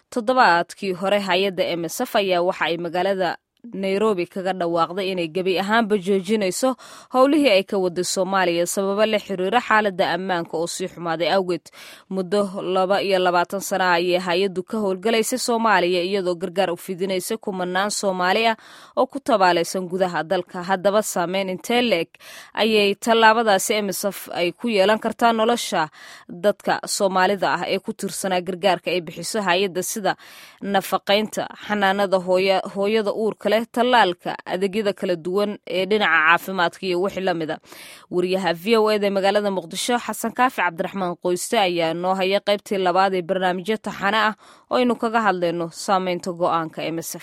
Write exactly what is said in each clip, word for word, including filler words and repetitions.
toddobaadkii hore hay-adda M S F ayaa waxa ay magaalada Nairobi kaga dhawaaqday inay gabi ahaanba joojinayso howlihii ay ka waday Soomaaliya sababo la xiriira xaaladda ammaanka oo sii xumaaday awgeed. Muddo laba iyo labaatan sano ayay hay-addu ka howlgalaysay Soomaaliya iyadoo gargaar u fidinaysay kumanaan Soomaali ah oo ku tabaalaysan gudaha dalka. Haddaba saameyn intee le'eg ayay tallaabadaasi M S F ay ku yeelan kartaa nolosha dadka Soomaalida ah ee ku tirsanaa gargaarka ay bixiso hay-adda sida nafaqaynta, xanaanada hooyada uurka leh, tallaalka, adeegyada kala duwan ee dhinaca caafimaadka iyo wixii la mid ah. Wariyaha V O A da magaalada Muqdisho Xasan Kaafi Cabdiraxmaan Qoyste ayaa noo haya qaybtii labaad ee barnaamijyo taxane ah oo aynu kaga hadlayno saameynta go'aanka M S F.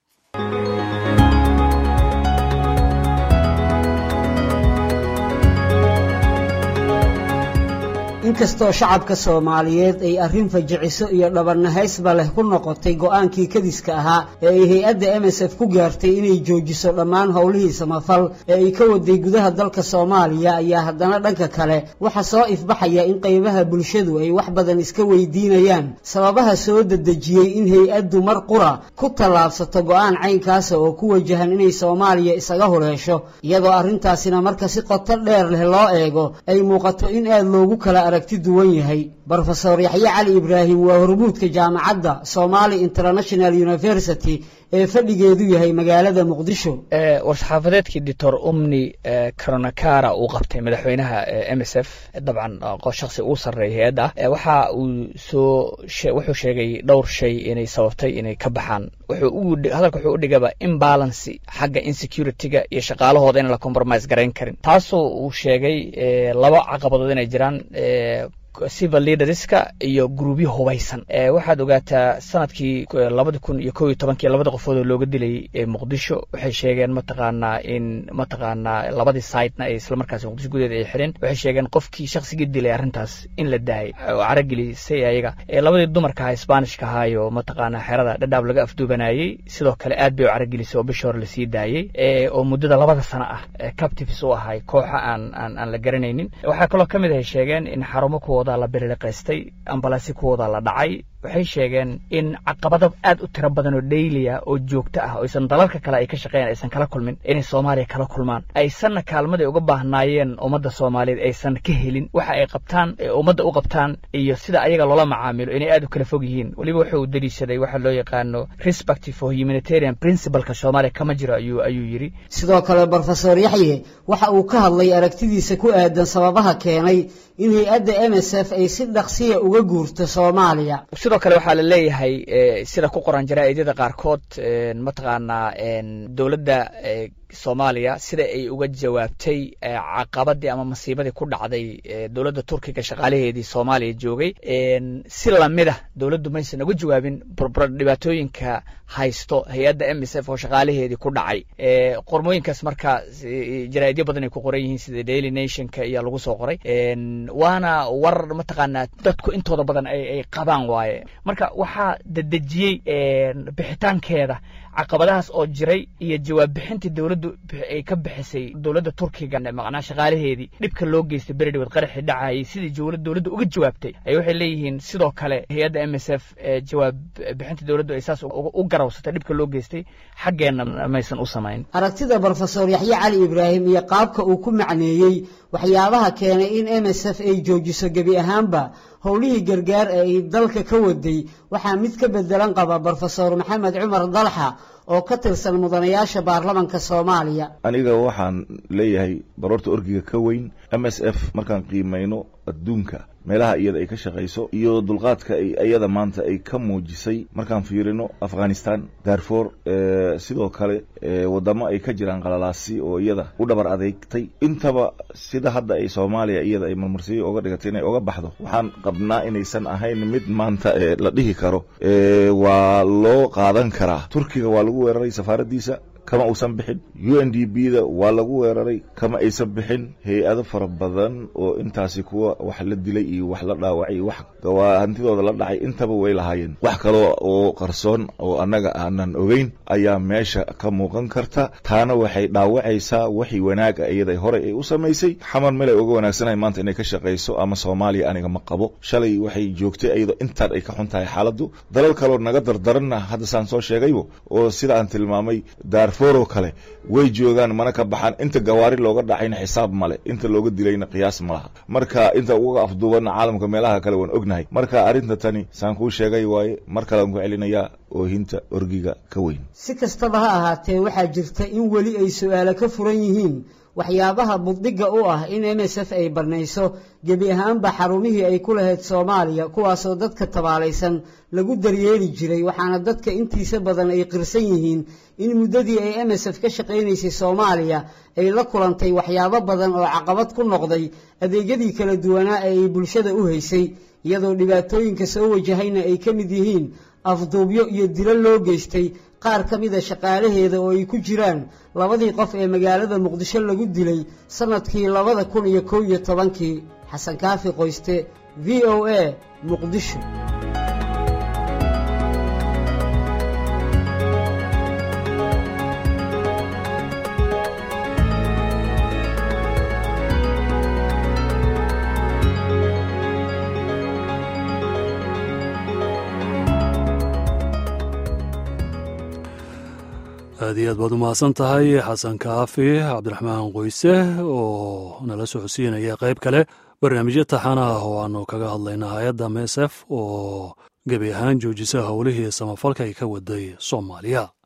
inkastoo shacabka Soomaaliyeed ay arrin fajiciso iyo dhabarnahaysba leh ku noqotay go'aankii kadiska ahaa ee ay hay-adda M S F ku gaartay inay joojiso dhammaan howlihii samafal ee ay ka waday gudaha dalka Soomaaliya ayaa haddana dhanka kale waxa soo ifbaxaya in qaybaha bulshadu ay wax badan iska weydiinayaan sababaha soo dadejiyay in hay-addu mar qura ku tallaabsato go'aan caynkaas oo ku wajahan inay Soomaaliya isaga horeesho iyadoo arrintaasina marka si qoto dheer leh loo eego ay muuqato in aad loogu kala aragti duwan yahay. Professor Yaxye Cali Ibraahim waa hormuudka jaamacadda Somali International University ee fadhigeedu yahay magaalada Muqdisho. ee warsaxaafadeedkii Doctor Umni Karonakara uu qabtay madaxweynaha M S F dabcan qof shakhsi uu sareeyay hay'adda waxa uu soo wuxuu sheegay dhowr shay inay sababtay inay ka baxaan. Wuxuu uu hadalka wuxuu u dhigaba imbalance xagga insecurity-ga iyo shaqaalahooda in la compromise gareyn karin. Taasoo uu sheegay laba caqabadood inay jiraan civil leaderska iyo gruubyo hubaysan. ee waxaad ogaataa sanadkii laba kun iyo kow iyo toban labada qofood oo looga dilay ee Muqdisho waxay sheegeen mataqaana in mataqaana labadii site-na ay isla markaas Muqdisho gudaheeda ay xireen. Waxay sheegeen qofkii shakhsiga dilay arrintaas in la daayay oo aragelisay ayaga ee labadii dumarka ah Isbaanishka haayo mataqaana xerada dhadhaab laga afduubanayay sidoo kale aad bay u aragelisay oo bishor la sii daayay ee oo muddada labada sano ah captives u ahay kooxa aan aan la garanaynin. Waxa kale oo kamid ah sheegeen in xarumo ku la biriqaystay ambalaasi kuwada la dhacay. waxay sheegeen in caqabado aad u tiro badan oo daily ah oo joogto ah oo aysan dalalka kale ay ka shaqeeyaan aysan kala kulmin inay Soomaaliya kala kulmaan aysan kaalmada uga baahnaayeen ummadda Soomaaliyeed aysan ka helin waxa ay qabtaan ummadda u qabtaan iyo sida ayaga loola macaamilo inay aad u kala fog yihiin. waliba wuxuu daliishaday waxa loo yaqaano respect for humanitarian principle-ka Soomaaliya kama jiro ayuu ayuu yiri. sidoo kale Professor Yaxye waxa uu ka hadlay aragtidiisa ku aadan sababaha keenay in hay'adda M S F ay si dhaqsiya uga guurto Soomaaliya. sidoo kale waxa la leeyahay sida ku qoran jaraa'idada qaarkood mataqaana dawladda Soomaaliya sida ay uga jawaabtay caqabadii ama masiibadii ku dhacday dawladda Turkiga shaqaalaheedii Soomaaliya joogay si lamid ah dawladdu ma aysan uga jawaabin dhibaatooyinka haysto hay'adda M S F oo shaqaalaheedii ku dhacay. qormooyinkaas marka jaraa'idyo badan ay ku qoran yihiin sida Daily Nation-ka iyo lagu soo qoray waana war mataqaana dadku intooda badan ay ay qabaan waaye. marka waxa dadajiyay bixitaankeeda caqabadahaas oo jiray iyo jawaab bixinta dawladdu ay ka bixisay dawladda Turkiga macna shaqaalaheedii dhibka loo geystay beredwad qaraxi dhacay sidii dawladdu dawladdu uga jawaabtay ay waxay leeyihiin sidoo kale hay'adda M S F jawaab bixinta dawladdu ay saas u garawsatay dhibka loo geystay xageena ma aysan u sameyn. aragtida Professor Yaxye Cali Ibraahim iyo qaabka uu ku macneeyay waxyaabaha keenay in M S F ay joojiso gabi ahaanba howlihii gargaar ee ay dalka ka waday waxa mid ka bedelan qaba Professor Maxamed Cumar Dalxa oo ka tirsan mudanayaasha baarlamaanka Soomaaliya. aniga waxaan leeyahay baroorta orgiga ka weyn M S F markaan qiimeeyno adduunka meelaha iyada ay ka shaqeyso iyo dulqaadka ay ayada maanta ay ka muujisay markaan fiirino Afghanistan, Darfur, sidoo kale wadamo ay ka jiraan qalalaasi oo iyada u dhabar adeegtay intaba sida hadda ay Soomaaliya iyada ay marmarsiyo uga dhigatay inay uga baxdo waxaan qabnaa inaysan ahayn mid maanta la dhihi karo waa loo qaadan karaa. Turkiga waa lagu weeraray safaaradiisa kama uusan bixin u n d b da waa lagu weeraray kama aysan bixin hay-ado fara badan oo intaasi kuwa wax la dilay iyo wax la dhaawacay iyo wax gawaa hantidooda la dhacay intaba way lahaayeen wax kale oo qarsoon oo annaga aanan ogeyn ayaa meesha ka muuqan karta taana waxay dhaawacaysaa wixii wanaaga iyada hore ay u samaysay xamar meel ay uga wanaagsanahay maanta inay ka shaqayso ama Soomaaliya aniga ma qabo shalay waxay joogtay iyada intaad ay ka xun tahay xaaladdu dalal kale oo naga dardaranna hadda saan soo sheegaybo oo sida aan tilmaamay Darfur oo kale way joogaan mana ka baxan inta gawaari looga dhacayna xisaab male inta looga dilayna qiyaas malaha marka inta uga afduuban caalamka meelaha kale waan ognahay marka arinta tani saan ku sheegay waaye mar kale aan ku celinaya oohinta orgiga ka weyn si kastaba ha ahaatee waxaa jirta in weli ay su'aalo ka furan yihiin waxyaabaha buddiga u ah in M S F ay banayso gebi ahaanba xarumihii ay ku lahayd Soomaaliya kuwaasoo dadka tabaalaysan lagu daryeeli jiray waxaana dadka intiisa badan ay qirsan yihiin in muddadii ay M S F ka shaqaynaysay Soomaaliya ay la kulantay waxyaabo badan oo caqabad ku noqday adeegyadii kala duwanaa ee ay bulshada u haysay iyadoo dhibaatooyinka soo wajahayna ay ka mid yihiin afduubyo iyo dilo loo geystay qaar ka mid ah shaqaalaheeda oo ay ku jiraan labadii qof ee magaalada Muqdisho lagu dilay sanadkii laba kun iyo kow iyo toban-kii Xasan Kaafi Qoyste V O A Muqdisho aad iyo aad baad u mahadsan tahay xasan kaafi cabdiraxmaan qoyse oo nala socodsiinaya qayb kale barnaamijyo taxana ah oo aanu kaga hadlayna hay-adda M S F oo gebi ahaan joojisa howlihii samafalka ay ka waday Soomaaliya.